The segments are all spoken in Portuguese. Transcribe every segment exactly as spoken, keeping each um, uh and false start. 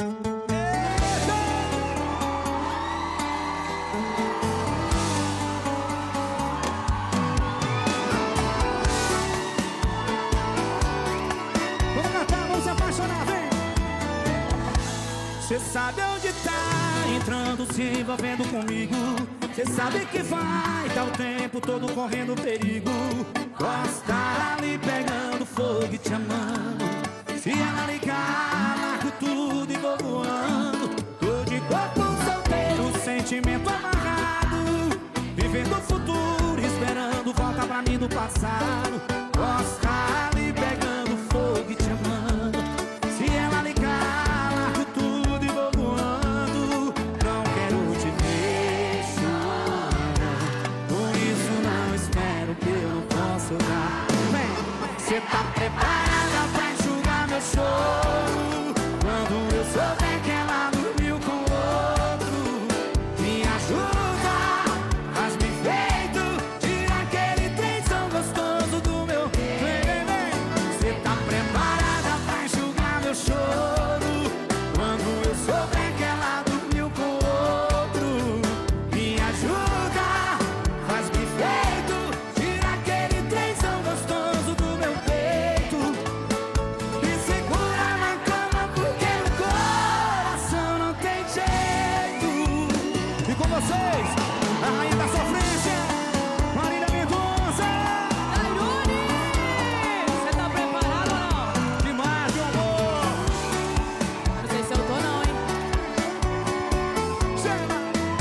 Cê sabe onde tá entrando, se envolvendo comigo. Cê sabe que vai, tá o tempo todo correndo perigo. Gosta ali pegando fogo e te amando. Se ela ligar, largo tudo e vou voando. Tô de corpo solteiro, sentimento amarrado, vivendo o futuro, esperando volta pra mim do passado. Gosta ali pegando fogo e te amando. Se ela ligar, cê tá preparada pra enxugar meu choro quando eu souber que ela dormiu com outro? Me ajuda, faz-me feito, tira aquele trenzão gostoso do meu peito. Cê tá preparada pra enxugar meu choro quando eu souber que ela dormiu com outro? Me ajuda, faz-me feito, tira aquele trenzão gostoso do meu peito. Vocês, a rainha da sofrência, Marília Mendonça. Airone, você tá preparado ou não? Demais, meu amor. Não sei se eu tô não, hein? Chama.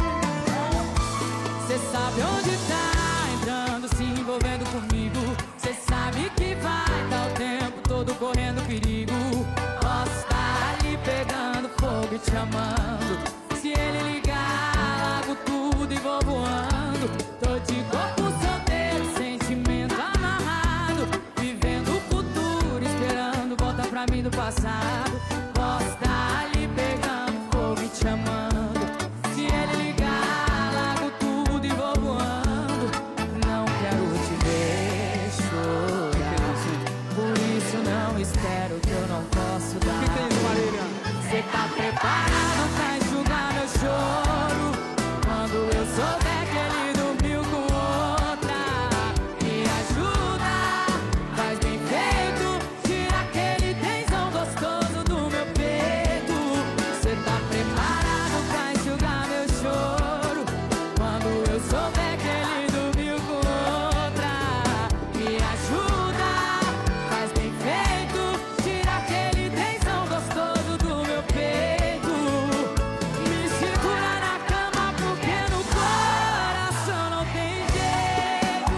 Cê sabe onde tá entrando, se envolvendo comigo. Cê sabe que vai dar o tempo todo correndo perigo. Posso estar ali pegando fogo e te amando. Se ele ligar, largo tudo e vou voando. Tô de corpo solteiro, sentimento amarrado, vivendo o futuro, esperando volta pra mim do passado. Posso estar ali pegando fogo e te amando. Se ele ligar, largo tudo e vou voando. Não quero te ver chorar, por isso não espero que eu não posso dar. O que tem isso, Marília? Cê tá preparado pra enxugar meu choro quando eu souber que ele dormiu com outra? Me ajuda, faz bem feito, tira aquele tensão gostoso do meu peito. Cê tá preparado pra enxugar meu choro quando eu souber que ele dormiu com outra? Me ajuda, faz bem feito, tira aquele tensão gostoso do meu peito. Me segura na cama porque no coração não tem jeito.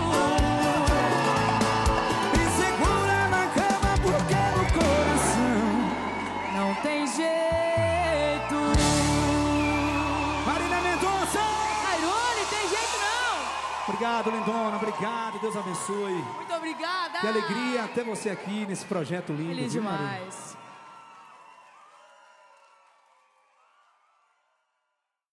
Me segura na cama porque no coração Não tem jeito. Marília Mendonça. Airone, tem jeito não. Obrigado, lindona, obrigado, Deus abençoe. Muito obrigada. Que alegria ter você aqui nesse projeto lindo. Feliz viu, Marília? demais.